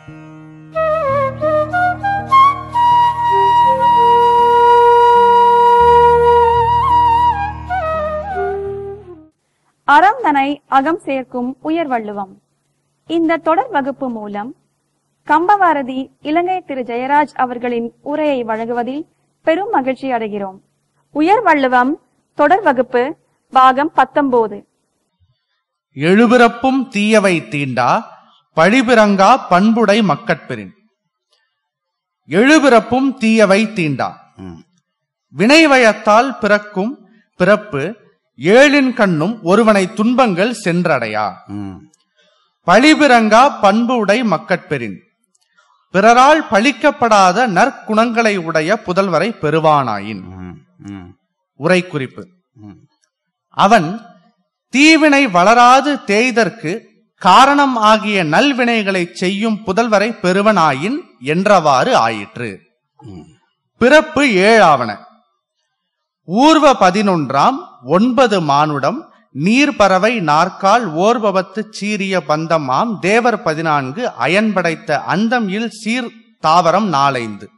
அறம் தனை அகம் சேர்க்கும் உயர் வள்ளுவம். இந்த தொடர் வகுப்பு மூலம் கம்பவாரதி இலங்கை திரு ஜெயராஜ் அவர்களின் உரையை வழங்குவதில் பெரும் மகிழ்ச்சி அடைகிறோம். உயர் வள்ளுவம் தொடர் வகுப்பு பாகம் 19. எழுபிறப்பும் தீயவை தீண்டா பழிபிறங்கா பண்புடை மக்கட்பெறின். எழுபிறப்பும் தீயவை தீண்டா. வினைவயத்தால் பிறக்கும் பிறப்பு ஏழின் கண்ணும் ஒருவனை துன்பங்கள் சென்றடையா. பழிபிறங்கா பண்பு உடை மக்கட்பெறின். பிறரால் பழிக்கப்படாத நற்குணங்களை உடைய புதல்வரை பெறுவானாயின். உரை குறிப்பு: அவன் தீவினை வளராது தேய்தற்கு காரணம் ஆகிய நல்வினைகளை செய்யும் புதல்வரை பெறுவனாயின் என்றவாறு ஆயிற்று. பிறப்பு 7 ஆவன. ஊர்வ 11 9 மானுடம் நீர்பறவை நாற்கால் ஓர்பவத்து சீரிய பந்தம் ஆம் தேவர் 14 அயன்படைத்த அந்தம் இல் சீர் தாவரம் 4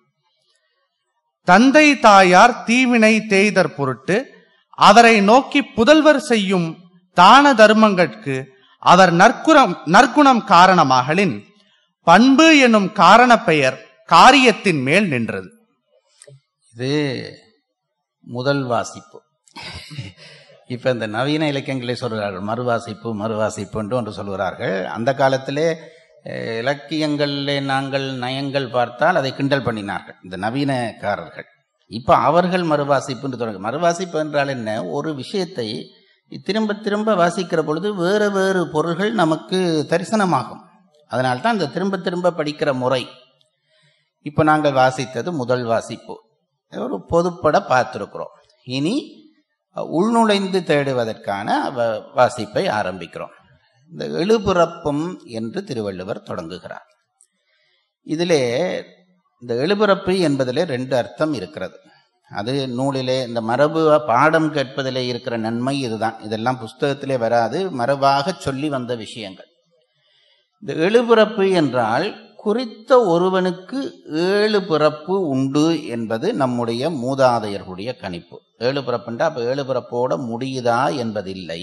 தந்தை தாயார் தீவினை தேய்தற் பொருட்டு அவரை நோக்கி புதல்வர் செய்யும் தான தர்மங்களுக்கு அவர் நற்குணம் காரணமாகலின் பண்பு என்னும் காரண பெயர் காரியத்தின் மேல் நின்றது. இது முதல் வாசிப்பு. இப்ப இந்த நவீன இலக்கியங்களை சொல்கிறார்கள், மறுவாசிப்பு என்று ஒன்று சொல்கிறார்கள். அந்த காலத்திலே இலக்கியங்களிலே நாங்கள் நயங்கள் பார்த்தால் அதை கிண்டல் பண்ணினார்கள் இந்த நவீனக்காரர்கள். இப்ப அவர்கள் மறுவாசிப்பு என்று தொடங்க. மறுவாசிப்பு என்றால் என்ன? ஒரு விஷயத்தை திரும்ப திரும்ப வாசிக்கிற பொழுது வேறு வேறு பொருள்கள் நமக்கு தரிசனமாகும். அதனால்தான் இந்த திரும்ப திரும்ப படிக்கிற முறை. இப்ப நாங்கள் வாசித்தது முதல் வாசிப்பு, ஒரு பொதுப்பட பார்த்திருக்கிறோம். இனி உள்நுழைந்து தேடுவதற்கான வாசிப்பை ஆரம்பிக்கிறோம். இந்த எழுபிறப்பும் என்று திருவள்ளுவர் தொடங்குகிறார். இதிலே இந்த எழுபிறப்பு என்பதிலே 2 அர்த்தம் இருக்கிறது. அது நூலிலே இந்த மரபு பாடம் கேட்பதிலே இருக்கிற நன்மை இதுதான். இதெல்லாம் புஸ்தகத்திலே வராது, மரபாக சொல்லி வந்த விஷயங்கள். இந்த எழுபிறப்பு என்றால் குறித்த ஒருவனுக்கு 7 பிறப்பு உண்டு என்பது நம்முடைய மூதாதையர்களுடைய கணிப்பு. 7 பிறப்புண்டா அப்ப 7 பிறப்போட முடியுதா என்பதில்லை.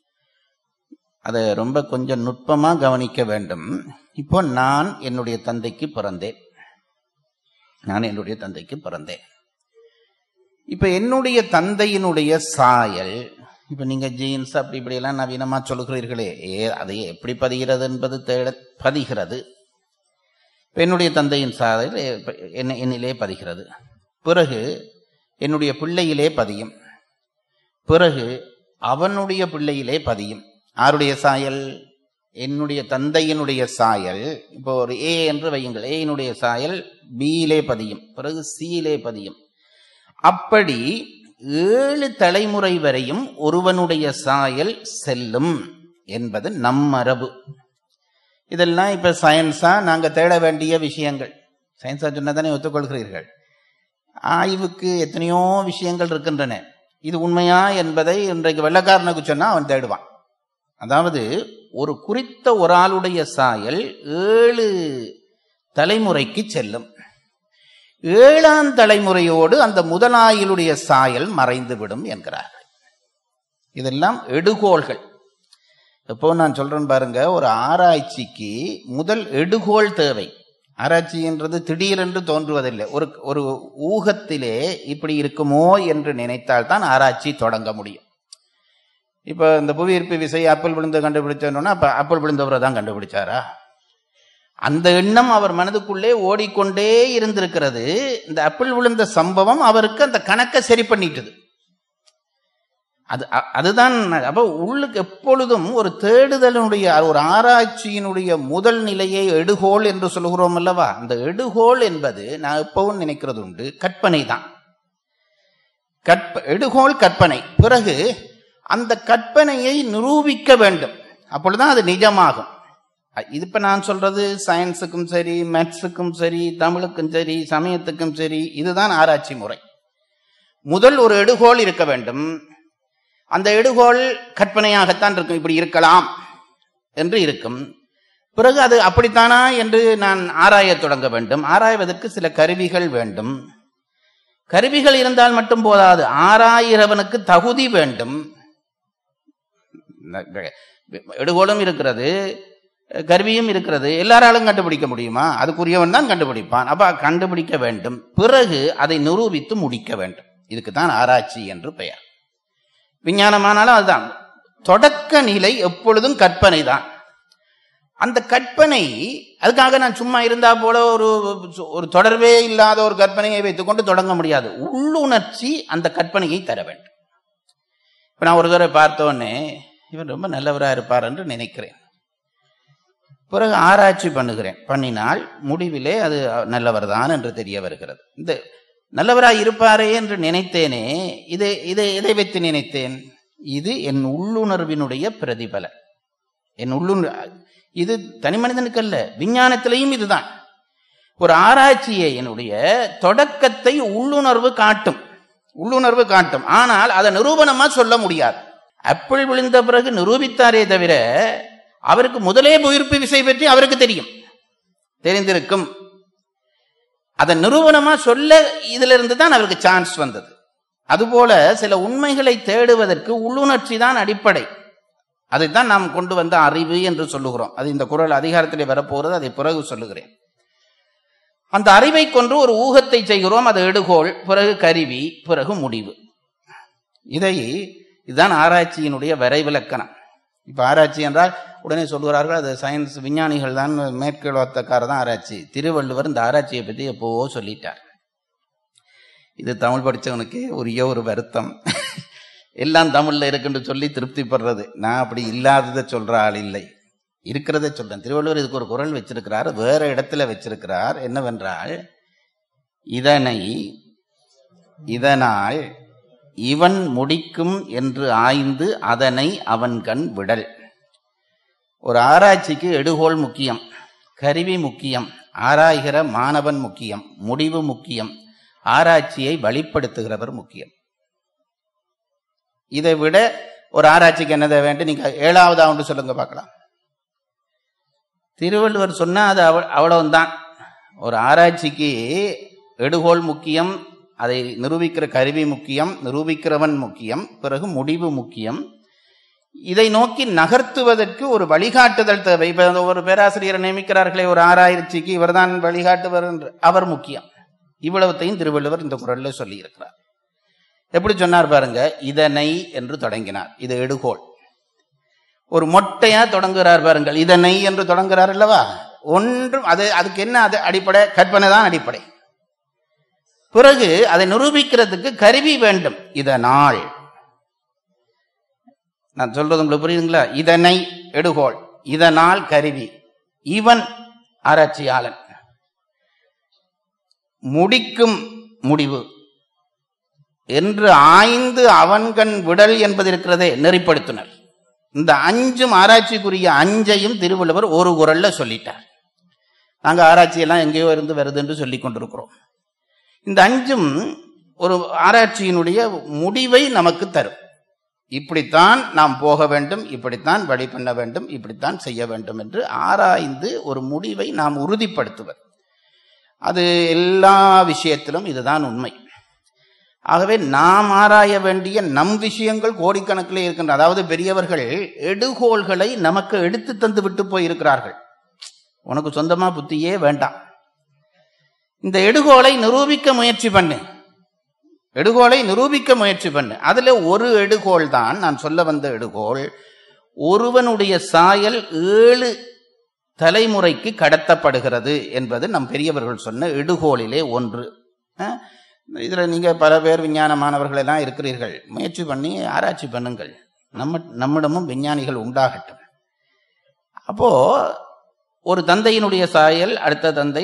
அதை ரொம்ப கொஞ்சம் நுட்பமா கவனிக்க வேண்டும். இப்போ நான் என்னுடைய தந்தைக்கு பிறந்தேன். இப்ப என்னுடைய தந்தையினுடைய சாயல், இப்ப நீங்க ஜீன்ஸ் அப்படி இப்படி எல்லாம் நவீனமா சொல்லுகிறீர்களே, அதை எப்படி பதிகிறது என்பது பதிகிறது. என்னுடைய தந்தையின் சாயல் என்னிலே பதிகிறது. பிறகு என்னுடைய பிள்ளையிலே பதியும். பிறகு அவனுடைய பிள்ளையிலே பதியும். யாருடைய சாயல்? என்னுடைய தந்தையினுடைய சாயல். இப்போ ஒரு ஏ என்று வையுங்கள். ஏனுடைய சாயல் பியிலே பதியும், பிறகு சியிலே பதியும். அப்படி 7 தலைமுறை வரையும் ஒருவனுடைய சாயல் செல்லும் என்பது நம் மரபு. இதெல்லாம் இப்ப சயின்ஸா நாங்க தேட வேண்டிய விஷயங்கள். சயின்ஸா சொன்னதானே ஒத்துக்கொள்கிறீர்கள். ஆய்வுக்கு எத்தனையோ விஷயங்கள் இருக்கின்றன. இது உண்மையா என்பதை இன்றைக்கு வெள்ளக்காரனுக்கு சொன்னா அவன் தேடுவான். அதாவது ஒரு குறித்த ஒரு ஆளுடைய சாயல் 7 தலைமுறைக்கு செல்லும். 7ஆம் தலைமுறையோடு அந்த முதலாயிலுடைய சாயல் மறைந்துவிடும் என்கிறார்கள். இதெல்லாம் எடுகோள்கள். இப்போ நான் சொல்றேன் பாருங்க, ஒரு ஆராய்ச்சிக்கு முதல் எடுகோள் தேவை. ஆராய்ச்சி என்றது திடீரென்று தோன்றுவதில்லை. ஒரு ஊகத்திலே இப்படி இருக்குமோ என்று நினைத்தால்தான் ஆராய்ச்சி தொடங்க முடியும். இப்ப இந்த புவியீர்ப்பு விசை ஆப்பிள் விழுந்து கண்டுபிடிச்சோன்னா அப்ப ஆப்பிள் விழுந்தவரை தான் கண்டுபிடிச்சாரா? அந்த எண்ணம் அவர் மனதுக்குள்ளே ஓடிக்கொண்டே இருந்திருக்கிறது. இந்த ஆப்பிள் விழுந்த சம்பவம் அவருக்கு அந்த கணக்கை சரி பண்ணிட்டது. அதுதான். அப்ப உள்ளுக்கு எப்பொழுதும் ஒரு தேடுதலினுடைய ஒரு ஆராய்ச்சியினுடைய முதல் நிலையை எடுகோள் என்று சொல்கிறோம் அல்லவா? அந்த எடுகோள் என்பது நான் எப்பவும் நினைக்கிறது உண்டு, கற்பனை தான். எடுகோள் கற்பனை. பிறகு அந்த கற்பனையை நிரூபிக்க வேண்டும். அப்பொழுதுதான் அது நிஜமாகும். இது இப்ப நான் சொல்றது சயின்ஸுக்கும் சரி, மேத்ஸுக்கும் சரி, தமிழுக்கும் சரி, சமயத்துக்கும் சரி, இதுதான் ஆராய்ச்சி முறை. முதல் ஒரு எடுகோள் இருக்க வேண்டும். அந்த எடுகோள் கற்பனையாகத்தான் இருக்கும், இப்படி இருக்கலாம் என்று இருக்கும். பிறகு அது அப்படித்தானா என்று நான் ஆராயத் தொடங்க வேண்டும். ஆராய்வதற்கு சில கருவிகள் வேண்டும். கருவிகள் இருந்தால் மட்டும் போதாது, ஆராயிரவனுக்கு தகுதி வேண்டும். எடுகோலும் இருக்கிறது, கருவியும் இருக்கிறது. எல்லாராலும் கண்டுபிடிக்க முடியுமா? அதுக்குரியவன் தான் கண்டுபிடிப்பான். அப்ப கண்டுபிடிக்க வேண்டும், பிறகு அதை நிரூபித்து முடிக்க வேண்டும். இதுக்குத்தான் ஆராய்ச்சி என்று பெயர். விஞ்ஞானமானாலும் அதுதான். தொடக்க நிலை எப்பொழுதும் கற்பனை தான். அந்த கற்பனை, அதுக்காக நான் சும்மா இருந்தா போல ஒரு தொடர்பே இல்லாத ஒரு கற்பனையை வைத்துக் கொண்டு தொடங்க முடியாது. உள்ளுணர்ச்சி அந்த கற்பனையை தர வேண்டும். இப்ப நான் ஒரு தடவை பார்த்தோன்னே இவன் ரொம்ப நல்லவராக இருப்பார் என்று நினைக்கிறேன். பிறகு ஆராய்ச்சி பண்ணினால் முடிவிலே அது நல்லவர் தான் என்று தெரிய வருகிறது. இந்த நல்லவராய் இருப்பாரே என்று நினைத்தேனே, இதை வைத்து நினைத்தேன். இது என் உள்ளுணர்வினுடைய பிரதிபலன். இது தனி மனிதனுக்கு அல்ல, விஞ்ஞானத்திலையும் இதுதான். ஒரு ஆராய்ச்சியை என்னுடைய தொடக்கத்தை உள்ளுணர்வு காட்டும். ஆனால் அதை நிரூபணமா சொல்ல முடியாது. ஆப்பிள் விழுந்த பிறகு நிரூபித்தாரே தவிர, அவருக்கு முதலே உயிர்ப்பு விசை பற்றி அவருக்கு தெரிந்திருக்கும். அதை நிரூபணமா சொல்ல இதுல இருந்து தான் அவருக்கு சான்ஸ் வந்தது. அதுபோல சில உண்மைகளை தேடுவதற்கு உள்ளுணர்ச்சி தான் அடிப்படை. அதைத்தான் நாம் கொண்டு வந்த அறிவு என்று சொல்லுகிறோம். அது இந்த குறள் அதிகாரத்திலே வரப்போகிறது, அதை பிறகு சொல்லுகிறேன். அந்த அறிவை கொண்டு ஒரு ஊகத்தை செய்கிறோம். அது எடுகோள், பிறகு கருவி, பிறகு முடிவு. இதுதான் ஆராய்ச்சியினுடைய வரைவிலக்கணம். இப்ப ஆராய்ச்சி என்றால் உடனே சொல்கிறார்கள் அது சயின்ஸ், விஞ்ஞானிகள் தான், மேற்கோளத்தக்கார தான் ஆராய்ச்சி. திருவள்ளுவர் இந்த ஆராய்ச்சியை பற்றி எப்போவோ சொல்லிட்டார். இது தமிழ் படித்தவனுக்கு உரிய ஒரு வருத்தம். எல்லாம் தமிழ்ல இருக்குன்னு சொல்லி திருப்திப்படுறது. நான் அப்படி இல்லாததை சொல்ற ஆள் இல்லை, இருக்கிறத சொல்றேன். திருவள்ளுவர் இதுக்கு ஒரு குறள் வச்சிருக்கிறார், வேற இடத்துல வச்சிருக்கிறார். என்னவென்றால், இதனால் இவன் முடிக்கும் என்று ஆய்ந்து அதனை அவன் கண் விடல். ஒரு ஆராய்ச்சிக்கு எடுகோள் முக்கியம், கருவி முக்கியம், ஆராய்கிற மாணவன் முக்கியம், முடிவு முக்கியம், ஆராய்ச்சியை வெளிப்படுத்துகிறவர் முக்கியம். இதை விட ஒரு ஆராய்ச்சிக்கு என்னதை வேண்டும்? நீங்க 7வது ஆண்டு சொல்லுங்க பார்க்கலாம். திருவள்ளுவர் சொன்னா அது அவ்வளவுதான். ஒரு ஆராய்ச்சிக்கு எடுகோள் முக்கியம், அதை நிரூபிக்கிற கருவி முக்கியம், நிரூபிக்கிறவன் முக்கியம், பிறகு முடிவு முக்கியம். இதை நோக்கி நகர்த்துவதற்கு ஒரு வழிகாட்டுதல் தேவை. இப்ப ஒரு பேராசிரியரை நியமிக்கிறார்களே ஒரு ஆராய்ச்சிக்கு, இவர்தான் வழிகாட்டுவர் என்று, அவர் முக்கியம். இவ்வளவுத்தையும் திருவள்ளுவர் இந்த குறள்ல சொல்லி இருக்கிறார். எப்படி சொன்னார் பாருங்க. இதனை என்று தொடங்கினார், இது எடுகோள். ஒரு மொட்டையா தொடங்குகிறார் பாருங்கள், இதனை என்று தொடங்குகிறார் அல்லவா. ஒன்றும் அதுக்கு என்ன அது அடிப்படை? கற்பனை தான் அடிப்படை. பிறகு அதை நிரூபிக்கிறதுக்கு கருவி வேண்டும். இதனால், நான் சொல்றது உங்களுக்கு புரியுதுங்களா? இதனை எடுகோள், இதனால் கருவி, இவன் ஆராய்ச்சியாளன், முடிக்கும் முடிவு என்று ஆய்ந்து அவன்கண் விடல் என்பது இருக்கிறதே நெறிப்படுத்துனர். இந்த 5 ஆராய்ச்சிக்குரிய 5ஐயும் திருவள்ளுவர் ஒரு குறள்ல சொல்லிட்டார். நாங்க ஆராய்ச்சியெல்லாம் எங்கேயோ இருந்து வருது என்று சொல்லிக் கொண்டிருக்கிறோம். இந்த 5ம் ஒரு ஆராய்ச்சியினுடைய முடிவை நமக்கு தரும். இப்படித்தான் நாம் போக வேண்டும், இப்படித்தான் வழி பண்ண வேண்டும், இப்படித்தான் செய்ய வேண்டும் என்று ஆராய்ந்து ஒரு முடிவை நாம் உறுதிப்படுத்துவது. அது எல்லா விஷயத்திலும் இதுதான் உண்மை. ஆகவே நாம் ஆராய வேண்டிய நம் விஷயங்கள் கோடிக்கணக்கிலே இருக்கின்றன. அதாவது பெரியவர்கள் எடுகோள்களை நமக்கு எடுத்து தந்து விட்டு போயிருக்கிறார்கள். உனக்கு சொந்தமா புத்தியே வேண்டாம், இந்த எடுகோளை நிரூபிக்க முயற்சி பண்ணு. அதுல ஒரு எடுகோள் தான் நான் சொல்ல வந்த எடுகோள். ஒருவனுடைய சாயல் 7 தலைமுறைக்கு கடத்தப்படுகிறது என்பது நம் பெரியவர்கள் சொன்ன எடுகோளிலே ஒன்று. இதுல நீங்க பல பேர் விஞ்ஞானமானவர்கள் எல்லாம் இருக்கிறீர்கள், முயற்சி பண்ணி ஆராய்ச்சி பண்ணுங்கள். நம்மிடமும் விஞ்ஞானிகள் உண்டாகட்டும். அப்போ ஒரு தந்தையினுடைய சாயல் அடுத்த தந்தை,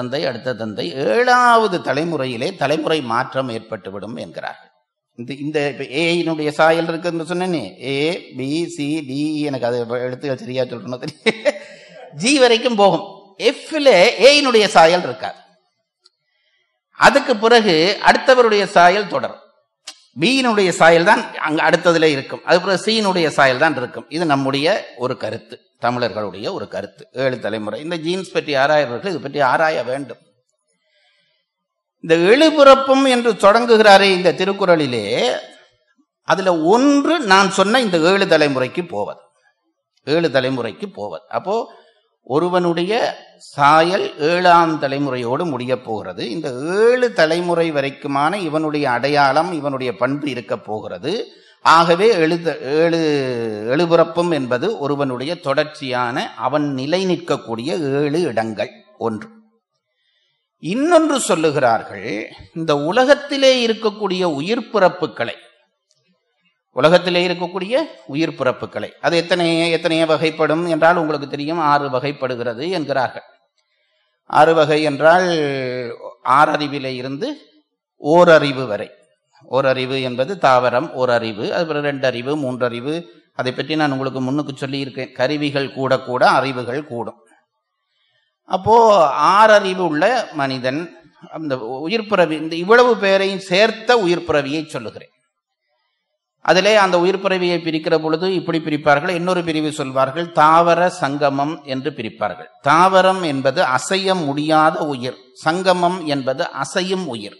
7வது தலைமுறையிலே தலைமுறை மாற்றம் ஏற்பட்டுவிடும் என்கிறார்கள். இந்த ஏனுடைய சாயல் இருக்குன்னு சொன்னேனே, A B C D, எனக்கு அது எழுத்துக்கள் சரியா சொல்லணும் தெரியும், G வரைக்கும் போகும். Fல ஏனுடைய சாயல் இருக்காது. அதுக்கு பிறகு அடுத்தவருடைய சாயல் தொடரும். பியினுடைய சாயல் தான் அங்க அடுத்ததுல இருக்கும், அதுக்கப்புறம் சியினுடைய சாயல் தான் இருக்கும். இது நம்முடைய ஒரு கருத்து, தமிழர்களுடைய ஒரு கருத்து. 7 தலைமுறை இந்த ஜீன்ஸ் பற்றி ஆராயவர்கள் இது பற்றி ஆராய வேண்டும். இந்த எழுபிறப்பும் என்று தொடங்குகிறாரே இந்த திருக்குறளிலே, அதுல ஒன்று நான் சொன்ன இந்த 7 தலைமுறைக்கு போவது, 7 தலைமுறைக்கு போவது. அப்போ ஒருவனுடைய சாயல் 7ஆம் தலைமுறையோடு முடிய போகிறது. இந்த 7 தலைமுறை வரைக்குமான இவனுடைய அடையாளம், இவனுடைய பண்பு இருக்க போகிறது. ஆகவே எழுபிறப்பும் என்பது ஒருவனுடைய தொடர்ச்சியான, அவன் நிலை நிற்கக்கூடிய 7 இடங்கள். ஒன்று. இன்னொன்று சொல்லுகிறார்கள், இந்த உலகத்திலே இருக்கக்கூடிய உயிர் பிறப்புகளை, உலகத்திலே இருக்கக்கூடிய உயிர் பிறப்புகளை அது எத்தனைய வகைப்படும் என்றால் உங்களுக்கு தெரியும், 6 வகைப்படுகிறது என்கிறார்கள். 6 வகை என்றால் 6 அறிவிலே இருந்து ஓரறிவு வரை. ஓரறிவு என்பது தாவரம், ஓரறிவு, அதுபோல 2 அறிவு, 3 அறிவு. அதை பற்றி நான் உங்களுக்கு முன்னுக்கு சொல்லி இருக்கேன். கருவிகள் கூட கூட அறிவுகள் கூடும். அப்போ 6 அறிவு உள்ள மனிதன், அந்த உயிர் பிறவி, இந்த இவ்வளவு பேரையும் சேர்த்த உயிர் பிறவியை சொல்லுகிறேன். அதிலே அந்த உயிர் பிறவியை பிரிக்கிற பொழுது இப்படி பிரிப்பார்கள். இன்னொரு பிரிவு சொல்வார்கள், தாவர சங்கமம் என்று பிரிப்பார்கள். தாவரம் என்பது அசைய முடியாத உயிர், சங்கமம் என்பது அசையும் உயிர்.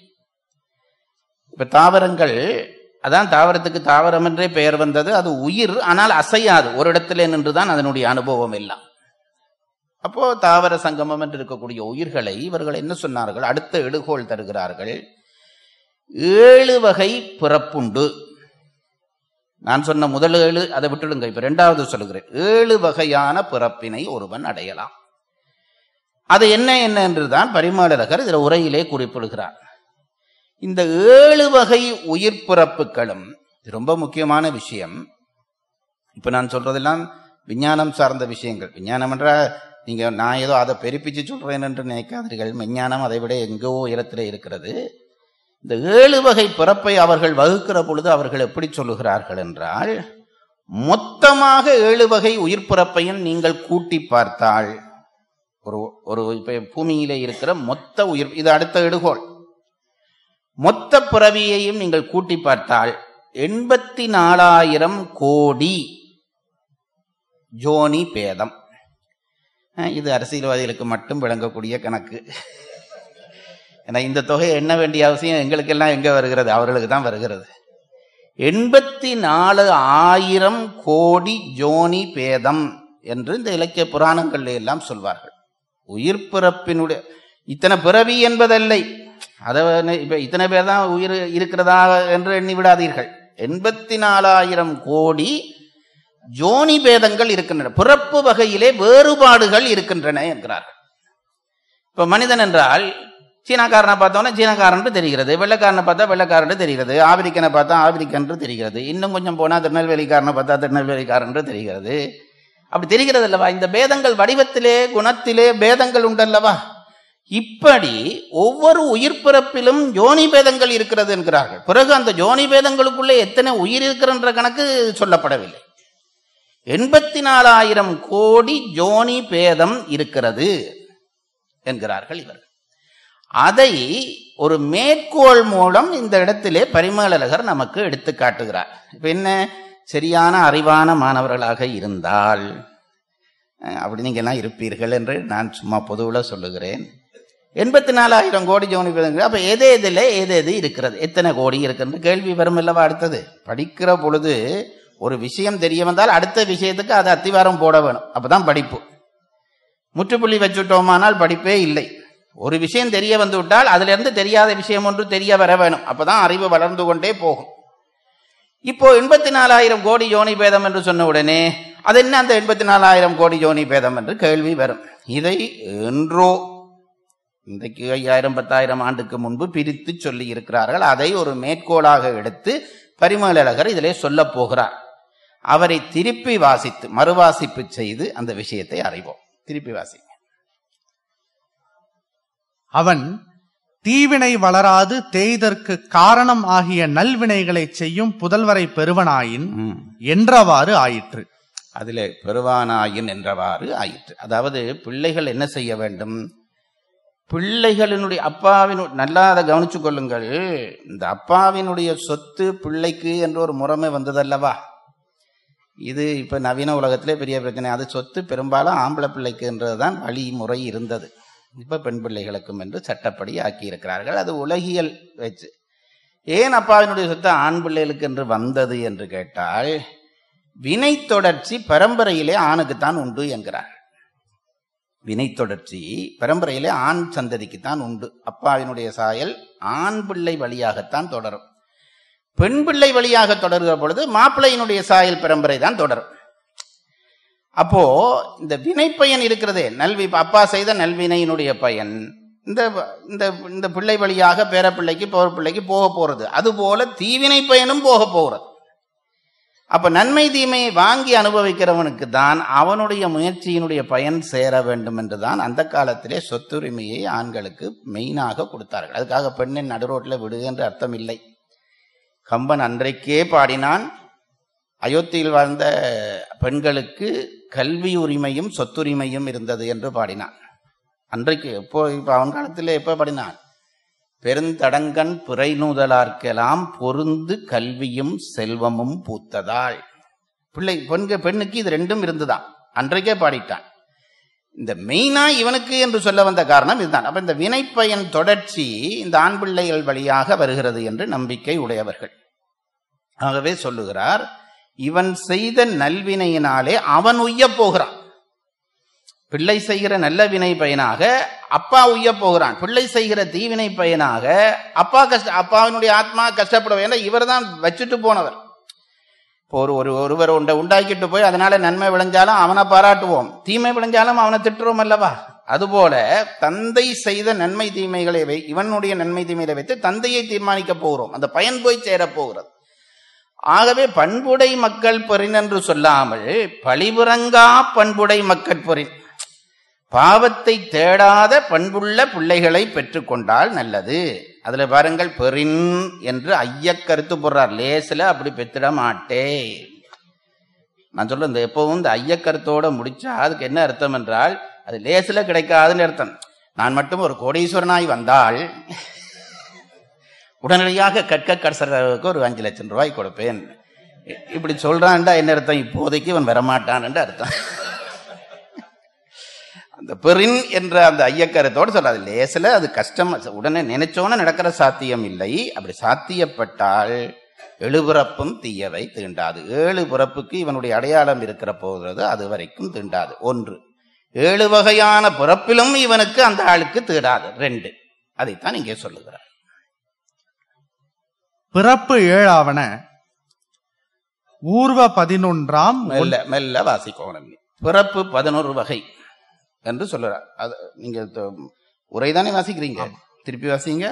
இப்ப தாவரங்கள், அதான் தாவரத்துக்கு தாவரம் என்றே பெயர் வந்தது. அது உயிர், ஆனால் அசையாது, ஒரு இடத்திலே நின்றுதான் அதனுடைய அனுபவம் எல்லாம். அப்போ தாவர சங்கமம் என்று இருக்கக்கூடிய உயிர்களை இவர்கள் என்ன சொன்னார்கள், அடுத்த எடுகோள் தருகிறார்கள். 7 வகை பிறப்புண்டு. நான் சொன்ன முதல் 7 அதை விட்டுடுங்க, இப்ப 2வது சொல்லுகிறேன். 7 வகையான பிறப்பினை ஒருவன் அடையலாம். அது என்ன என்றுதான் பரிமேலழகர் இதில் உரையிலே குறிப்பிடுகிறார். இந்த 7 வகை உயிர் பிறப்புகளும் ரொம்ப முக்கியமான விஷயம். இப்ப நான் சொல்றதெல்லாம் விஞ்ஞானம் சார்ந்த விஷயங்கள். விஞ்ஞானம் என்ற நீங்க நான் ஏதோ அதை பெருப்பிச்சு சொல்றேன் என்று நினைக்காதீர்கள். விஞ்ஞானம் அதை விட எங்கோ உயரத்திலே இருக்கிறது. இந்த 7 வகை பிறப்பை அவர்கள் வகுக்கிற பொழுது அவர்கள் எப்படி சொல்லுகிறார்கள் என்றால், மொத்தமாக 7 வகை உயிர் பிறப்பையும் நீங்கள் கூட்டி பார்த்தால், ஒரு இப்ப பூமியிலே இருக்கிற மொத்த உயிர், இது அடுத்த எடுகோள், மொத்த பிறவியையும் நீங்கள் கூட்டி பார்த்தால் 84,000 கோடி ஜோனி பேதம். இது அரசியல்வாதிகளுக்கு மட்டும் விளங்கக்கூடிய கணக்கு. ஏன்னா இந்த தொகை எண்ண வேண்டிய அவசியம் எங்களுக்கெல்லாம் எங்க வருகிறது, அவர்களுக்கு தான் வருகிறது. 84,000 கோடி ஜோனி பேதம் என்று இந்த இலக்கிய புராணங்கள்ல எல்லாம் சொல்வார்கள். உயிர் பிறப்பினுடைய இத்தனை பிறவி என்பதல்ல, அதை இப்ப இத்தனை பேர் தான் உயிர் இருக்கிறதா என்று எண்ணி விடாதீர்கள். 84,000 கோடி ஜோனி பேதங்கள் இருக்கின்றன, பிறப்பு வகையிலே வேறுபாடுகள் இருக்கின்றன என்கிறார்கள். இப்ப மனிதன் என்றால் சீனாக்காரனை பார்த்தோன்னா சீனாக்காரன் தெரிகிறது, வெள்ளைக்காரனை பார்த்தா வெள்ளைக்காரன் தெரிகிறது, ஆப்பிரிக்கனை பார்த்தா ஆப்பிரிக்கன் தெரிகிறது, இன்னும் கொஞ்சம் போனா திருநெல்வேலிக்காரனை பார்த்தா திருநெல்வேலிக்காரன் தெரிகிறது. அப்படி தெரிகிறது அல்லவா? இந்த பேதங்கள் வடிவத்திலே குணத்திலே பேதங்கள் உண்டல்லவா? இப்படி ஒவ்வொரு உயிர் பிறப்பிலும் ஜோனி பேதங்கள் இருக்கிறது என்கிறார்கள். பிறகு அந்த ஜோனி பேதங்களுக்குள்ளே எத்தனை உயிர் இருக்கிறன்ற கணக்கு சொல்லப்படவில்லை. 84,000 கோடி ஜோனி பேதம் இருக்கிறது என்கிறார்கள் இவர்கள். அதை ஒரு மேற்கோள் மூலம் இந்த இடத்திலே பரிமேலழகர் நமக்கு எடுத்து காட்டுகிறார். இப்ப என்ன, சரியான அறிவான மாணவர்களாக இருந்தால் அப்படி நீங்க எல்லாம் இருப்பீர்கள் என்று நான் சும்மா பொதுவில் சொல்லுகிறேன். 84,000 கோடி ஜோனி பேதங்கள். அப்ப எது இருக்கிறது, எத்தனை கோடி இருக்குன்னு கேள்வி வரும் அல்லவா? அடுத்தது படிக்கிற பொழுது ஒரு விஷயம் தெரிய வந்தால் அடுத்த விஷயத்துக்கு அது அத்திவாரம் போட வேணும், அப்பதான் படிப்பு. முற்றுப்புள்ளி வச்சுட்டோமானால் படிப்பே இல்லை. ஒரு விஷயம் தெரிய வந்து விட்டால் அதுல இருந்து தெரியாத விஷயம் ஒன்று தெரிய வர வேணும், அப்பதான் அறிவு வளர்ந்து கொண்டே போகும். இப்போ 84,000 கோடி யோனி பேதம் என்று சொன்ன உடனே அது என்ன அந்த 84,000 கோடி யோனி பேதம் என்று கேள்வி வரும். இதை என்றோ இன்றைக்கு 5,000 10,000 ஆண்டுக்கு முன்பு பிரித்து சொல்லி இருக்கிறார்கள். அதை ஒரு மேற்கோளாக எடுத்து பரிமேலழகர் இதிலே சொல்ல போகிறார். அவரை திருப்பி வாசித்து மறுவாசிப்பு செய்து அந்த விஷயத்தை அறிவோம். திருப்பி வாசிங்க. அவன் தீவினை வளராது தேய்தற்கு காரணம் ஆகிய நல்வினைகளை செய்யும் புதல்வரை பெறுவனாயின் என்றவாறு ஆயிற்று. அதிலே பெறுவானாயின் என்றவாறு ஆயிற்று. அதாவது பிள்ளைகள் என்ன செய்ய வேண்டும், பிள்ளைகளினுடைய நல்லா அதை கவனிச்சு கொள்ளுங்கள். இந்த அப்பாவினுடைய சொத்து பிள்ளைக்கு என்ற ஒரு முறைமை வந்ததல்லவா? இது இப்ப நவீன உலகத்திலே பெரிய பிரச்சனை. அது சொத்து பெரும்பாலும் ஆம்பளை பிள்ளைக்குன்றதுதான் வழிமுறை இருந்தது. இப்ப பெண் பிள்ளைகளுக்கும் என்று சட்டப்படி ஆக்கி இருக்கிறார்கள். அது உலகியல் வச்சு. ஏன் அப்பாவினுடைய சொத்து ஆண் பிள்ளைகளுக்கு என்று வந்தது என்று கேட்டால், வினை தொடர்ச்சி பரம்பரையிலே ஆணுக்குத்தான் உண்டு என்கிறார். வினை தொடர்ச்சி பரம்பரையிலே ஆண் சந்ததிக்குத்தான் உண்டு. அப்பாவினுடைய சாயல் ஆண் பிள்ளை வழியாகத்தான் தொடரும். பெண் பிள்ளை வழியாக தொடர்கிற பொழுது மாப்பிள்ளையினுடைய சாயல் பரம்பரை தான் தொடரும். அப்போ இந்த வினை பயன் இருக்கிறதே, அப்பா செய்த நல்வினையினுடைய பயன் இந்த பிள்ளை வழியாக பேர பிள்ளைக்கு பிள்ளைக்கு போக போறது. அதுபோல தீவினை பயனும் போக போகிறது. அப்ப நன்மை தீமையை வாங்கி அனுபவிக்கிறவனுக்கு தான் அவனுடைய முயற்சியினுடைய பயன் சேர வேண்டும் என்றுதான் அந்த காலத்திலே சொத்துரிமையை ஆண்களுக்கு மெயினாக கொடுத்தார்கள். அதுக்காக பெண்ணின் நடுரோட்டில் விடு என்று அர்த்தம் இல்லை. கம்பன் அன்றைக்கே பாடினான், அயோத்தியில் வாழ்ந்த பெண்களுக்கு கல்வி உரிமையும் சொத்துரிமையும் இருந்தது என்று பாடினான். அன்றைக்கு இப்ப அவன் காலத்தில் எப்ப பாடினான்? பெருந்தடங்கன் பிறைநூதலார்க்கெல்லாம் பொருந்து கல்வியும் செல்வமும் பூத்ததால். பெண்ணுக்கு இது ரெண்டும் இருந்துதான் அன்றைக்கே பாடிட்டான். இந்த மெயினா இவனுக்கு என்று சொல்ல வந்த காரணம் இதுதான். அப்ப இந்த வினைப்பயன் தொடர்ச்சி இந்த ஆண் பிள்ளைகள் வழியாக வருகிறது என்று நம்பிக்கை உடையவர்கள். ஆகவே சொல்லுகிறார், இவன் செய்த நல்வினையினாலே அவன் உய்ய போகிறான். பிள்ளை செய்கிற நல்ல வினை பயனாக அப்பா உய்ய போகிறான். பிள்ளை செய்கிற தீவினை பயனாக அப்பாவினுடைய ஆத்மா கஷ்டப்படும். ஏன்னா இவர் தான் வச்சுட்டு போனவர். இப்போ ஒருவர் உண்டாக்கிட்டு போய் அதனால நன்மை விளைஞ்சாலும் அவனை பாராட்டுவோம், தீமை விளைஞ்சாலும் அவனை திட்டுறோம் அல்லவா? அதுபோல தந்தை செய்த நன்மை தீமைகளை இவனுடைய நன்மை தீமைகளை வைத்து தந்தையை தீர்மானிக்க போகிறோம். அந்த பயன் போய் சேரப்போகிறது. ஆகவே பண்புடை மக்கள் பொறின் என்று சொல்லாமல் பழிபுறங்கா பண்புடை மக்கள் பொறின், பாவத்தை தேடாத பண்புள்ள பிள்ளைகளை பெற்றுக்கொண்டால் நல்லது. அதுல பாருங்கள், பெறின் என்று ஐய கருத்து போடுறார். லேசில அப்படி பெற்றிட மாட்டே. நான் சொல்ல இந்த எப்பவும் இந்த ஐய கருத்தோட முடிச்சா அதுக்கு என்ன அர்த்தம் என்றால், அது லேசில கிடைக்காதுன்னு அர்த்தம். நான் மட்டும் ஒரு கோடீஸ்வரனாய் வந்தால் உடனடியாக கற்கரசருக்கு ஒரு 5 லட்சம் ரூபாய் கொடுப்பேன். இப்படி சொல்றான்டா என்ன அர்த்தம்? இப்போதைக்கு இவன் வரமாட்டான் என்று அர்த்தம். அந்த பெறின் என்ற அந்த ஐயக்கருத்தோடு சொல்லாது. லேசில் அது கஷ்டம், உடனே நினைச்சோன்னு நடக்கிற சாத்தியம் இல்லை. அப்படி சாத்தியப்பட்டால் 7 பிறப்பும் தீயவை தீண்டாது. 7 பிறப்புக்கு இவனுடைய அடையாளம் இருக்கிற போகிறது, அது வரைக்கும் தீண்டாது. 1 7 வகையான பிறப்பிலும் இவனுக்கு அந்த ஆளுக்கு தீடாது. 2 அதைத்தான் இங்கே சொல்லுகிறார். பிறப்பு 7ஆவன ஊர்வ 11ஆம். மெல்ல வாசிக்கோணும். பிறப்பு 11 வகை என்று சொல்றார். அது நீங்க உரைதானே வாசிக்கிறீங்க, திருப்பி வாசிங்க.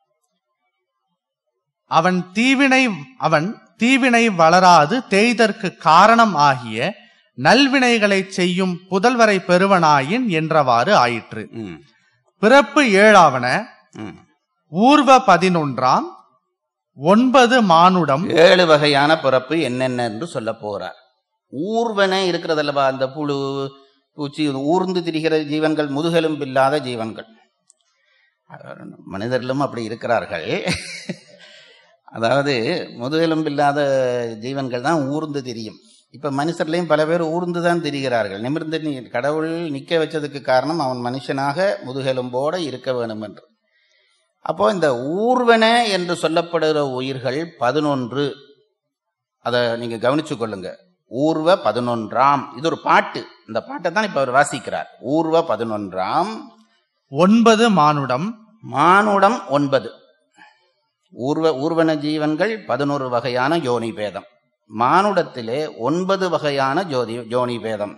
அவன் தீவினை வளராது தேய்தற்கு காரணம் ஆகிய நல்வினைகளை செய்யும் புதல்வரை பெறுவனாயின் என்றவாறு ஆயிற்று. பிறப்பு 7ஆவன ஊர்வ 11ஆம் 9 மானுடம். 7 வகையான பிறப்பு என்னென்ன என்று சொல்ல போறார். ஊர்வன இருக்கிறதல்லவா, அந்த புழு பூச்சி ஊர்ந்து திரிகிற ஜீவன்கள், முதுகெலும்பு இல்லாத ஜீவன்கள். மனிதர்களும் அப்படி இருக்கிறார்கள். அதாவது முதுகெலும்பு இல்லாத ஜீவன்கள் தான் ஊர்ந்து திரியும். இப்ப மனுஷர்லையும் பல பேர் ஊர்ந்து தான் திரிகிறார்கள். நிமிர்ந்து கடவுள் நிக்க வச்சதுக்கு காரணம் அவன் மனுஷனாக முதுகெலும்போட இருக்க வேணும் என்று. அப்போ இந்த ஊர்வன என்று சொல்லப்படுகிற உயிர்கள் 11. அதை நீங்க கவனிச்சு கொள்ளுங்க. ஊர்வ 11ஆம். இது ஒரு பாட்டு. இந்த பாட்டை தான் இப்ப அவர் வாசிக்கிறார். ஊர்வ 11ஆம் 9 மானுடம். மானுடம் 9. ஊர்வன ஜீவன்கள் 11 வகையான யோனி பேதம். மானுடத்திலே 9 வகையான யோனி பேதம்.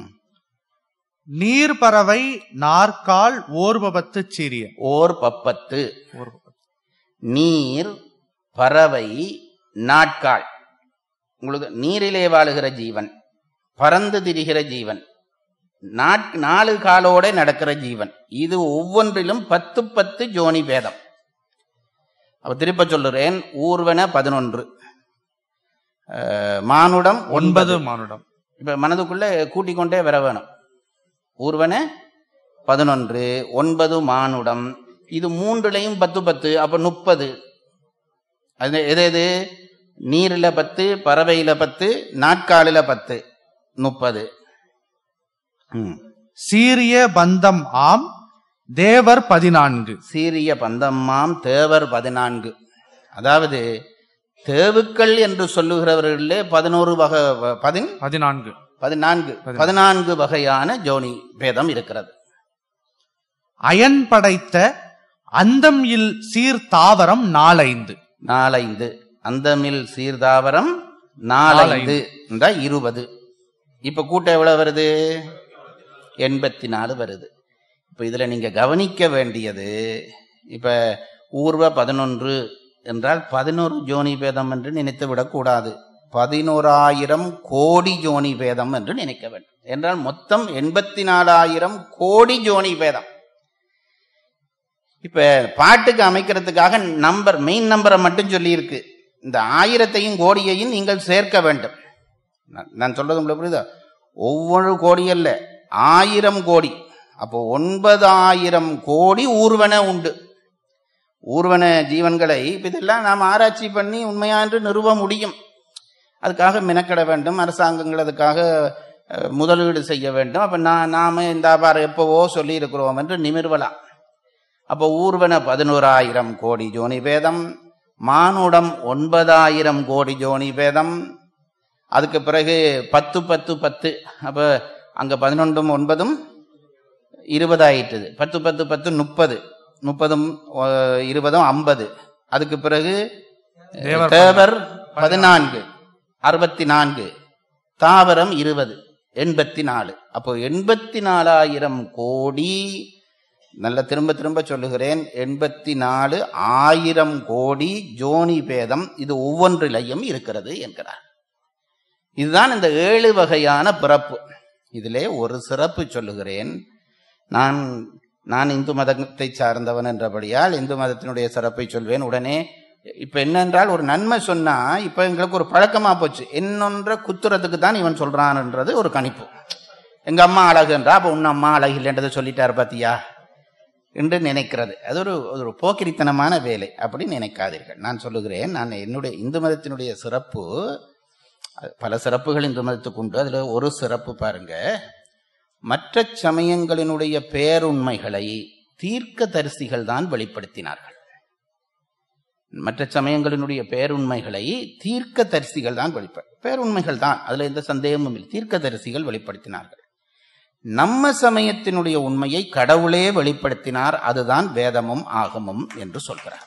நீர் பறவை நாற்கால் ஓர்பத்து சிறிய. ஓர்பத்து நீர் பறவை நாட்கால். உங்களுக்கு நீரிலே வாழுகிற ஜீவன், பறந்து திரிகிற ஜீவன், 4 காலோட நடக்கிற ஜீவன். இது ஒவ்வொன்றிலும் 10 ஜோனி பேதம். அப்ப திருப்ப சொல்லுறேன். ஊர்வன 11, மானுடம் 9 மானுடம். இப்ப மனதுக்குள்ள கூட்டிக் கொண்டே வர வேணும். ஊர்வன 11, 9 மானுடம். இது மூன்றுலையும் 10 10, அப்ப 30. அது எது? நீரில 10, பறவையில 10, நாட்காலில 10, 30. சீரிய பந்தம் ஆம் தேவர் 14. சீரிய பந்தம்மாம் தேவர் 14. அதாவது தேவுக்கள் என்று சொல்லுகிறவர்களே 11 வகை 14 வகையான ஜோனி பேதம் இருக்கிறது. அயன் படைத்த அந்தம் இல் சீர்தாவரம் 4 அந்தமில் சீர்தாவரம் 4 20. இப்ப கூட்டம் எவ்வளவு வருது? 84 வருது. இப்ப இதுல நீங்க கவனிக்க வேண்டியது, இப்ப ஊர்வ 11 என்றால் 11 ஜோனி பேதம் என்று நினைத்து விடக்கூடாது. 11,000 கோடி ஜோனி பேதம் என்று நினைக்க வேண்டும். என்றால் மொத்தம் 84,000 கோடி ஜோனி பேதம். இப்ப பாட்டுக்கு அமைக்கிறதுக்காக நம்பர், மெயின் நம்பரை மட்டும் சொல்லி இருக்கு. இந்த 1000ஐயும் கோடியையும் நீங்கள் சேர்க்க வேண்டும். நான் சொல்றது உங்களுக்கு புரியுதா? ஒவ்வொரு கோடி அல்ல, 1000 கோடி. அப்போ 9,000 கோடி ஊர்வன உண்டு. ஊர்வன ஜீவன்களை இதெல்லாம் நாம் ஆராய்ச்சி பண்ணி உண்மையா என்று நிறுவ முடியும். அதுக்காக மெனக்கிட வேண்டும். அரசாங்கங்கள் அதுக்காக முதலீடு செய்ய வேண்டும். அப்ப நாம இந்த எப்பவோ சொல்லி இருக்கிறோம் என்று நிமிர்வலாம். அப்போ ஊர்வன 11,000 கோடி ஜோனி பேதம், மானுடம் 9,000 கோடி ஜோனி பேதம். அதுக்கு பிறகு 10 10 10, அப்ப அங்க 11 9 20 ஆயிட்டுது. 10 10 10 30, 30 20 50. அதுக்கு பிறகு தேவர் 14 64, தாவரம் 20 84. அப்போ 84,000 கோடி. நல்ல திரும்ப திரும்ப சொல்லுகிறேன், 84,000 கோடி ஜோனி பேதம் இது ஒவ்வொன்றிலையும் இருக்கிறது என்கிறார். இதுதான் இந்த 7 வகையான பிறப்பு. இதிலே ஒரு சிறப்பு சொல்லுகிறேன். நான் இந்து மதத்தை சார்ந்தவன் என்றபடியால் இந்து மதத்தினுடைய சிறப்பை சொல்வேன். உடனே இப்ப என்னென்றால், ஒரு நன்மை சொன்னா இப்ப எங்களுக்கு ஒரு பழக்கமா போச்சு, என்னொன்ற குத்துறதுக்கு தான் இவன் சொல்றான்ன்றது ஒரு கணிப்பு. எங்க அம்மா அழகுன்றா, அப்ப உன் அம்மா அழகு இல்லைன்றதை சொல்லிட்டாரு பாத்தியா என்று நினைக்கிறது. அது ஒரு போக்கிரித்தனமான வேலை. அப்படி நினைக்காதீர்கள். நான் சொல்லுகிறேன், நான் என்னுடைய இந்து மதத்தினுடைய சிறப்பு, பல சிறப்புகள் இந்து மதத்துக்கு உண்டு. அதுல ஒரு சிறப்பு பாருங்க, மற்ற சமயங்களினுடைய பேருண்மைகளை தீர்க்க தரிசிகள் தான் வெளிப்படுத்தினார்கள். மற்ற சமயங்களினுடைய பேருண்மைகளை தீர்க்க தரிசிகள் தான் பேருண்மைகள் தான், அதுல எந்த சந்தேகமும் இல்லை. தீர்க்க தரிசிகள் வெளிப்படுத்தினார்கள். நம்ம சமயத்தினுடைய உண்மையை கடவுளே வெளிப்படுத்தினார். அதுதான் வேதமும் ஆகமும் என்று சொல்கிறார்.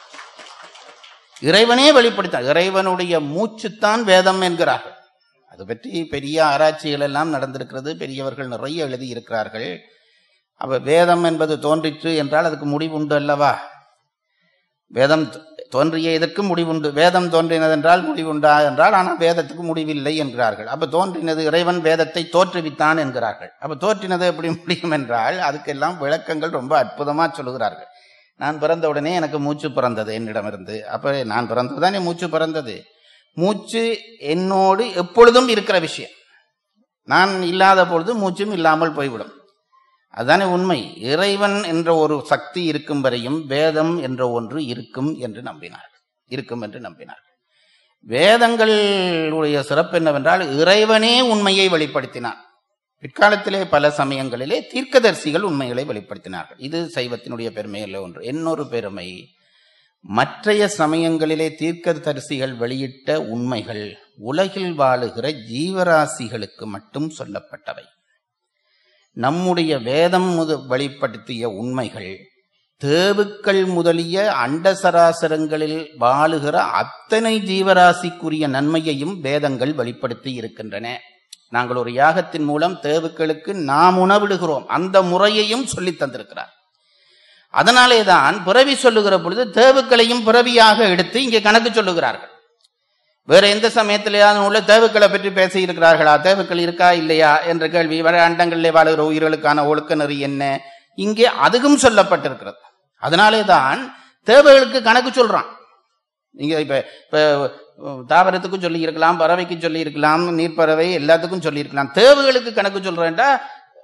இறைவனே வெளிப்படுத்தார். இறைவனுடைய மூச்சுத்தான் வேதம் என்கிறார்கள். அது பற்றி பெரிய ஆராய்ச்சிகள் எல்லாம் நடந்திருக்கிறது. பெரியவர்கள் நிறைய எழுதி இருக்கிறார்கள். அப்ப வேதம் என்பது தோன்றிற்று என்றால் அதுக்கு முடிவுண்டு அல்லவா? வேதம் தோன்றிய இதற்கு முடிவுண்டு. வேதம் தோன்றினது என்றால் முடிவுண்டா என்றால், ஆனால் வேதத்துக்கு முடிவில்லை என்கிறார்கள். அப்ப தோன்றினது, இறைவன் வேதத்தை தோற்றுவித்தான் என்கிறார்கள். அப்ப தோற்றினது எப்படி முடியும் என்றால், அதுக்கெல்லாம் விளக்கங்கள் ரொம்ப அற்புதமா சொல்லுகிறார்கள். நான் பிறந்த உடனே எனக்கு மூச்சு பிறந்தது என்னிடமிருந்து. அப்ப நான் பிறந்ததுதான் என் மூச்சு பிறந்தது. மூச்சு என்னோடு எப்பொழுதும் இருக்கிற விஷயம். நான் இல்லாத பொழுது மூச்சும் இல்லாமல் போய்விடும். அதுதானே உண்மை. இறைவன் என்ற ஒரு சக்தி இருக்கும் வரையும் வேதம் என்ற ஒன்று இருக்கும் என்று நம்பினார். வேதங்களுடைய சிறப்பு என்னவென்றால், இறைவனே உண்மையை வெளிப்படுத்தினார். பிற்காலத்திலே பல சமயங்களிலே தீர்க்கதரிசிகள் உண்மைகளை வெளிப்படுத்தினார்கள். இது சைவத்தினுடைய பெருமையில் ஒன்று. இன்னொரு பெருமை, மற்றைய சமயங்களிலே தீர்க்கதரிசிகள் வெளியிட்ட உண்மைகள் உலகில் வாழுகிற ஜீவராசிகளுக்கு மட்டும் சொல்லப்பட்டவை. நம்முடைய வேதம் வெளிப்படுத்திய உண்மைகள் தேவுக்கள் முதலிய அண்டசராசரங்களில் வாழுகிற அத்தனை ஜீவராசிக்குரிய நன்மையையும் வேதங்கள் வெளிப்படுத்தி இருக்கின்றன. நாங்கள் ஒரு யாகத்தின் மூலம் தேவுக்களுக்கு நாம் உணவிடுகிறோம், அந்த முறையையும் சொல்லி தந்திருக்கிறார். அதனாலேதான் பிறவி சொல்லுகிற பொழுது தேவுக்களையும் பிறவியாக எடுத்து இங்கே கணக்கு சொல்லுகிறார்கள். வேற எந்த சமயத்திலேயாவது உள்ள தேவுக்களை பற்றி பேசி இருக்கிறார்களா? தேவுக்கள் இருக்கா இல்லையா என்ற கேள்வி, வேற அண்டங்களிலே வாழுகிற உயிர்களுக்கான ஒழுக்க நெறி என்ன, இங்கே அதுவும் சொல்லப்பட்டிருக்கிறது. அதனாலேதான் தேவைகளுக்கு கணக்கு சொல்றான். நீங்க இப்ப தாவரத்துக்கும் சொல்லி இருக்கலாம், பறவைக்கு சொல்லி இருக்கலாம், நீர்ப்பறவை எல்லாத்துக்கும் சொல்லி இருக்கலாம். தேவைகளுக்கு கணக்கு சொல்றேன்டா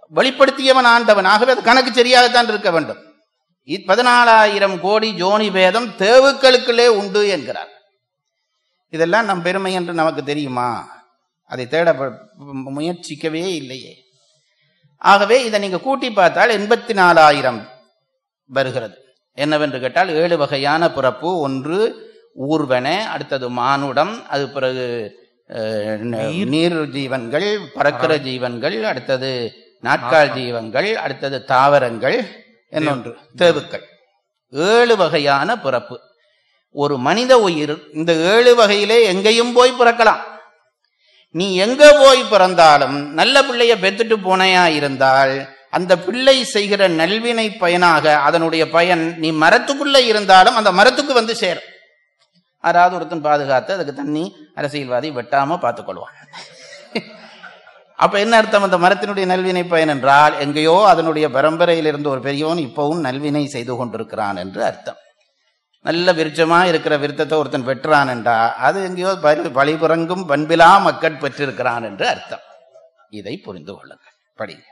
வெளிப்படுத்தியவன் ஆண்டவன். ஆகவே அது கணக்கு சரியாகத்தான் இருக்க வேண்டும். 14,000 கோடி ஜோனி பேதம் தேவுக்களுக்குள்ளே உண்டு என்கிறார். இதெல்லாம் நம் பெருமை என்று நமக்கு தெரியுமா? அதை தேட முயற்சிக்கவே இல்லையே. ஆகவே இதை நீங்க கூட்டி பார்த்தால் 84,000 வருகிறது. என்னவென்று கேட்டால் 7 வகையான பிறப்பு. ஒன்று ஊர்வன, அடுத்தது மானுடம், அது பிறகு நீர் ஜீவன்கள், பறக்கிற ஜீவன்கள், அடுத்தது நாட்கால் ஜீவன்கள், அடுத்தது தாவரங்கள், இன்னொன்று தேவுக்கள். 7 வகையான பிறப்பு. ஒரு மனித உயிர் இந்த 7 வகையிலே எங்கேயும் போய் பிறக்கலாம். நீ எங்க போய் பிறந்தாலும் நல்ல பிள்ளைய பெத்துட்டு போனையா இருந்தால் அந்த பிள்ளை செய்கிற நல்வினை பயனாக அதனுடைய பயன் நீ மரத்துக்குள்ள இருந்தாலும் அந்த மரத்துக்கு வந்து சேரும். யாராவது ஒருத்தன் பாதுகாத்து அதுக்கு தண்ணி அரசியல்வாதி வெட்டாம பார்த்துக்கொள்வான். அப்ப என்ன அர்த்தம்? அந்த மரத்தினுடைய நல்வினை பயன் என்றால் எங்கேயோ அதனுடைய பரம்பரையிலிருந்து ஒரு பெரியவன் இப்பவும் நல்வினை செய்து கொண்டிருக்கிறான் என்று அர்த்தம். நல்ல விருட்சமா இருக்கிற விருத்தத்தை ஒருத்தன் பெற்றான் என்றா அது எங்கேயோ வழிபுறங்கும் பண்பிலா மக்கள் பெற்றிருக்கிறான் என்று அர்த்தம். இதை புரிந்து கொள்ளுங்கள். படிங்க.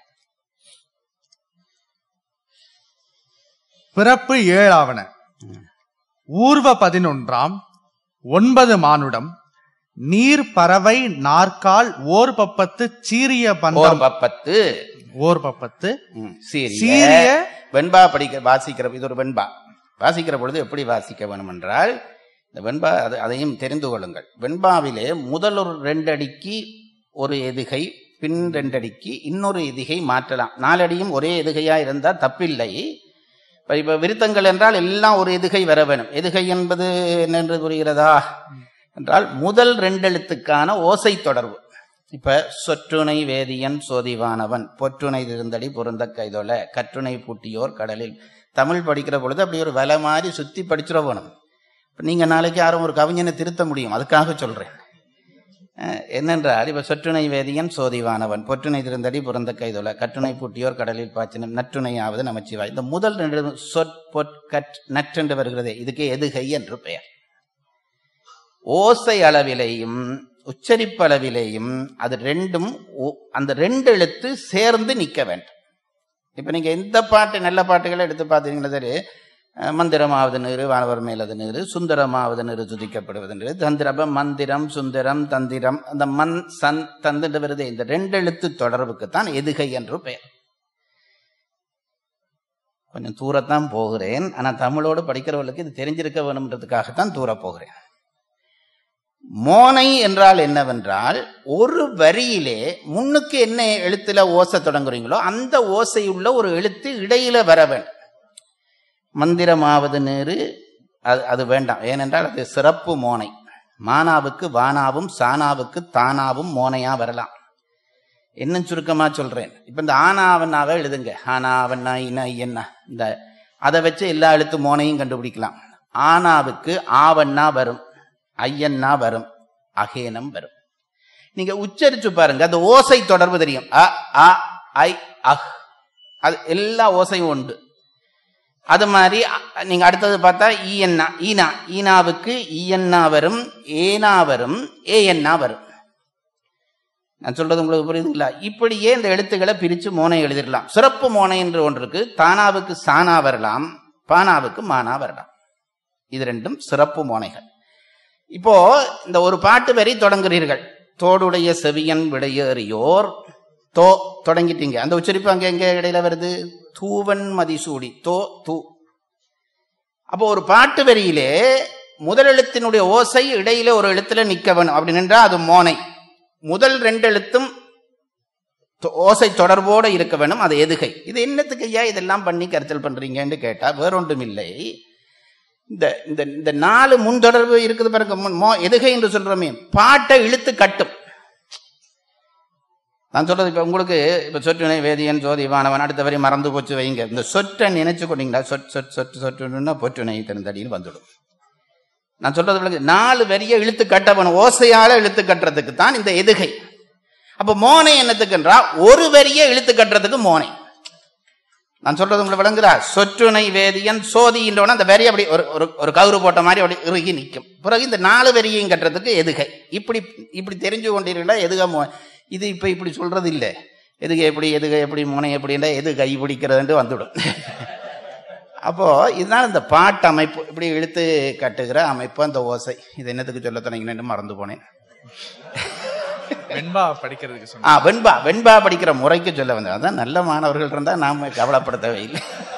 பிறப்பு 7ஆவன. ஊர்வ 11ஆம் 9 மானுடம் நீர் பறவை நாற்கால் ஓர் பப்பத்து சீரிய பந்தம் ஓர் பப்பத்து சீரிய வெண்பா படிக்க வாசிக்கிற இது ஒரு வெண்பா வாசிக்கிற பொழுது எப்படி வாசிக்க வேணும் என்றால் இந்த வெண்பா அதையும் தெரிந்து கொள்ளுங்கள். வெண்பாவிலே முதல் ஒரு 2 அடிக்கு ஒரு எதுகை, பின் 2 அடிக்கு இன்னொரு எதுகை மாற்றலாம். 4 அடியும் ஒரே எதுகையா இருந்தால் தப்பில்லை. இப்ப விருத்தங்கள் என்றால் எல்லாம் ஒரு எதுகை வர வேணும். எதுகை என்பது என்னென்று புரிகிறதா என்றால் முதல் 2 எழுத்துக்கான ஓசை தொடர்பு. இப்ப சொற்றுணை வேதியன் சோதிவானவன், பொற்றுணை திருந்தடி பொருந்த கைதொல, கற்றுணை பூட்டியோர் கடலில். தமிழ் படிக்கிற பொழுது அப்படி ஒரு வலை மாதிரி சுத்தி படிச்சுட வேணும். நீங்க நாளைக்கு யாரும் ஒரு கவிஞனை திருத்த முடியும், அதுக்காக சொல்றேன். என்னென்றால் இப்ப சொற்றுணை வேதியன் சோதிவானவன், பொற்றுணை திருந்தடி புறந்த கைதொல, கற்றுணை பூட்டியோர் கடலில் பாய்ச்சினும், நற்றுணையாவது நமச்சிவாய். இந்த முதல் 2 சொற் பொற் கட் நற்றென்று வருகிறதே, இதுக்கு எதுகை என்று பெயர். ஓசை அளவிலேயும் உச்சரிப்பளவிலேயும் அது ரெண்டும் அந்த 2 எழுத்து சேர்ந்து நிற்க வேண்டும். இப்ப நீங்க எந்த பாட்டு நல்ல பாட்டுகளை எடுத்து பார்த்தீங்கன்னா சரி, மந்திரமாவது நீரு வானவர் மேலது நீரு, சுந்தரமாவது நீரு துதிக்கப்படுவது நீரு, தந்திரபம் மந்திரம் சுந்தரம் தந்திரம், அந்த மண் சன் தந்து வருது. இந்த 2 எழுத்து தொடர்புக்குத்தான் எதுகை என்று பெயர். கொஞ்சம் தூரத்தான் போகிறேன், ஆனா தமிழோடு படிக்கிறவர்களுக்கு இது தெரிஞ்சிருக்க வேணும்ன்றதுக்காகத்தான் தூர போகிறேன். மோனை என்றால் என்னவென்றால் ஒரு வரியிலே முன்னுக்கு என்ன எழுத்துல ஓசை தொடங்குறீங்களோ அந்த ஓசையுள்ள ஒரு எழுத்து இடையில வர வேண்டும். மந்திரமாவது நேரு அது வேண்டாம், ஏனென்றால் அது சிறப்பு மோனை. மானாவுக்கு வானாவும் சானாவுக்கு தானாவும் மோனையா வரலாம். என்ன சுருக்கமா சொல்றேன். இப்ப இந்த ஆனாவன்னாவை எழுதுங்க, ஆனாவன்னா இன ஐயன்னா, இந்த அதை வச்சு எல்லா எழுத்து மோனையும் கண்டுபிடிக்கலாம். ஆனாவுக்கு ஆவன்னா வரும், ஐயன்னா வரும், அகேனம் வரும். நீங்க உச்சரிச்சு பாருங்க, அந்த ஓசை தொடர்பு தெரியும். அ அ ஐ அஹ், அது எல்லா ஓசையும் உண்டு. அது மாதிரி நீங்க அடுத்தது பார்த்தா ஈயன்னா, ஈனா, ஈனாவுக்கு ஈயன்னா வரும், ஏனா வரும், ஏஎன்னா வரும். நான் சொல்றது உங்களுக்கு புரியுதுங்களா? இப்படியே இந்த எழுத்துக்களை பிரிச்சு மோனை எழுதிடலாம். சிறப்பு மோனை என்று ஒன்று இருக்கு. தானாவுக்கு சானா வரலாம், பானாவுக்கு மானா வரலாம். இது 2 சிறப்பு மோனைகள். இப்போ இந்த ஒரு பாட்டு வரி தொடங்குறீர்கள். தோடுடைய செவியன் விடையேறியோர், தோ தொடங்கிட்டீங்க. அந்த உச்சரிப்பு அங்க எங்க இடையில வருது? தூவன் மதிசூடி, தோ தூ. அப்போ ஒரு பாட்டு வரியிலே முதல் எழுத்தினுடைய ஓசை இடையில ஒரு எழுத்துல நிக்க வேணும். அப்படி நின்றா அது மோனை. முதல் 2 எழுத்தும் ஓசை தொடர்போட இருக்க வேணும், அது எதுகை. இது என்னத்துக்கு ஐயா இதெல்லாம் பண்ணி கருத்தல் பண்றீங்கன்னு கேட்டா வேறொன்றும் இல்லை. இந்த 4 முன் தொடர்பு இருக்குது பாருங்க, எதுகை என்று சொல்றோமே, பாட்டை இழுத்து கட்டும். நான் சொல்றது இப்ப உங்களுக்கு இப்ப சொற்றுணை வேதியன் ஜோதிவானவன் அடுத்த வரை மறந்து போச்சு வைங்க. இந்த சொற்றை நினைச்சு கொண்டீங்களா, சொற்றுன்னா பொற்றுணை திருந்தடின்னு வந்துடும். நான் சொல்றது 4 வரியை இழுத்து கட்டவன், ஓசையால இழுத்து கட்டுறதுக்கு தான் இந்த எதுகை. அப்ப மோனை என்னத்துக்குன்றா ஒரு வரியை இழுத்து கட்டுறதுக்கு மோனை. நான் சொல்றது உங்களுக்கு விளங்குறா? சொற்றுணை வேதியன் சோதின்றவன அந்த வரி அப்படி ஒரு கவுரு போட்ட மாதிரி அப்படி இறுகி நிற்கும். பிறகு இந்த 4 வரியையும் கட்டுறதுக்கு எதுகை. இப்படி தெரிஞ்சு கொண்டீர்களா எதுக. இது இப்ப இப்படி சொல்றது இல்லை. எதுக்கு எப்படி முனை எப்படின்னா எது கை பிடிக்கிறதுன்ட்டு வந்துவிடும். அப்போ இதனால இந்த பாட்டு அமைப்பு இப்படி இழுத்து கட்டுகிற அமைப்பு, அந்த ஓசை, இது என்னத்துக்கு சொல்ல தொடங்கினு மறந்து போனேன். வெண்பா படிக்கிறதுக்கு வெண்பா படிக்கிற முறைக்கு சொல்ல வந்தேன். அதான் நல்ல மாணவர்கள் இருந்தா நாம கவலைப்படுத்தவே இல்லை.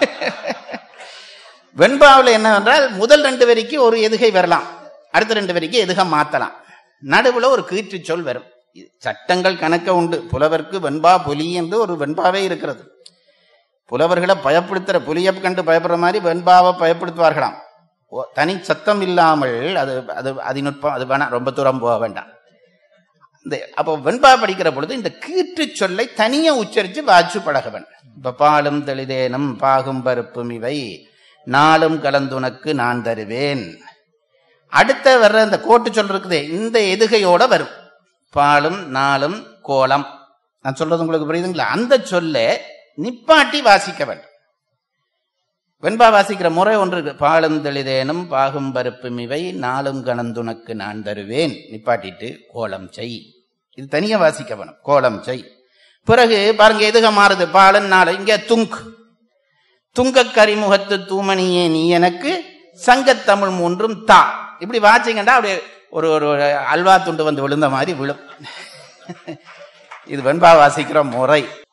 வெண்பாவில் என்னவென்றால் முதல் 2 வரிக்கு ஒரு எதுகை வரலாம், அடுத்த 2 வரிக்கு எதுகை மாத்தலாம், நடுவுல ஒரு கீற்று சொல் வரும். சட்டங்கள் கணக்க உண்டு. புலவர்க்கு வெண்பா புலி என்று ஒரு வெண்பாவே இருக்கிறது. புலவர்களை பயப்படுத்துற, புலியை கண்டு பயப்படுற மாதிரி வெண்பாவை பயப்படுத்துவார்களாம். தனி சத்தம் இல்லாமல். அது அது அதிநுட்பம், அது வேணாம், ரொம்ப தூரம் போக வேண்டாம். அப்போ வெண்பா படிக்கிற பொழுது இந்த கீற்று சொல்லை தனியா உச்சரித்து வாச்சு பழகவன். இப்ப பாலும் தெளிதேனும் பாகும் பருப்பும் இவை நாளும் கலந்துனக்கு நான் தருவேன். அடுத்த வர்ற இந்த கோட்டு சொல் இருக்குதே, இந்த எதுகையோட வரும். பாலும் நாளும் கோலம். நான் சொல்றது உங்களுக்கு புரியுதுங்களா? அந்த சொல்ல நிப்பாட்டி வாசிக்க வேண்டும். வெண்பா வாசிக்கிற முறை ஒன்று இருக்கு. பாலும் தெளிதேனும் பாகும் பருப்பும் இவை நாளும் கலந்துனக்கு நான் தருவேன். நிப்பாட்டிட்டு கோலம் செய். இது தனியா வாசிக்க வேணும். கோலம் செய். பிறகு பாருங்க எதுக மாறுது. பாலன் நாள் இங்க துங்க கரிமுகத்து தூமணியே நீ எனக்கு சங்கத்தமிழ் 3 தா. இப்படி வாசிங்கண்டா அப்படியே ஒரு அல்வா துண்டு வந்து விழுந்த மாதிரி விழும். இது வெண்பா வாசிக்கிற முறை.